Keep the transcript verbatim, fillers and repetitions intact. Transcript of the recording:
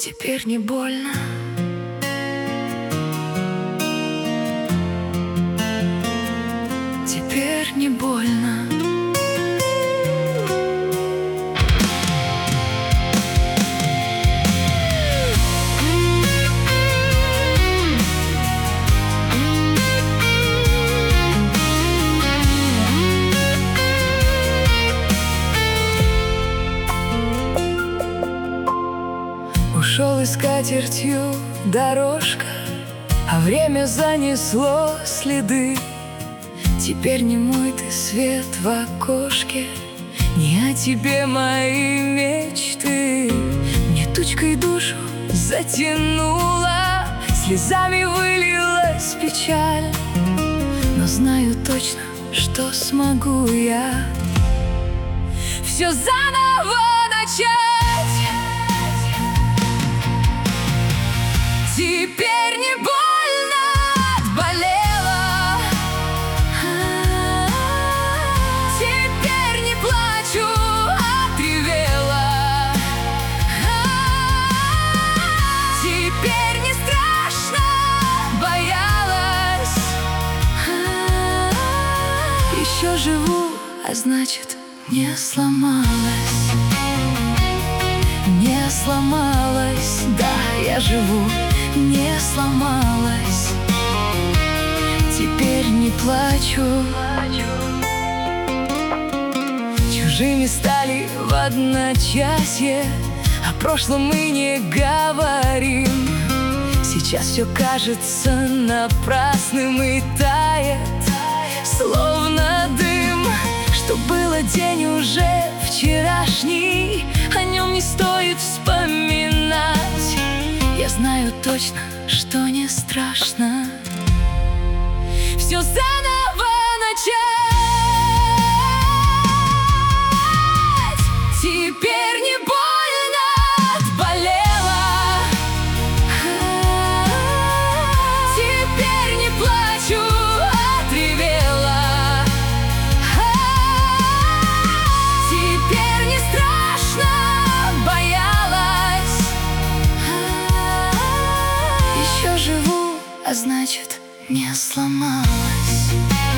теперь не больно. Теперь не больно. Ушел и скатертью дорожка, а время занесло следы. Теперь не мой ты свет в окошке, не о тебе мои мечты. Мне тучкой душу затянула, слезами вылилась печаль. Но знаю точно, что смогу я все заново начать. Теперь не больно, отболела. Теперь не плачу, отревела. Теперь не страшно, боялась. Еще живу, а значит, не сломалась. Не сломалась, да, я живу, не сломалась. Теперь не плачу. Чужими стали в одночасье, о прошлом мы не говорим. Сейчас все кажется напрасным и тает, словно дым. Что было день уже вчерашний, о нем не стоит вспоминать. Я знаю точно, что не страшно все заново начать. Теперь не больно, отболела. Теперь не плачу, отревела. Теперь не страшно, боялась. Еще живу, а значит, не сломалась.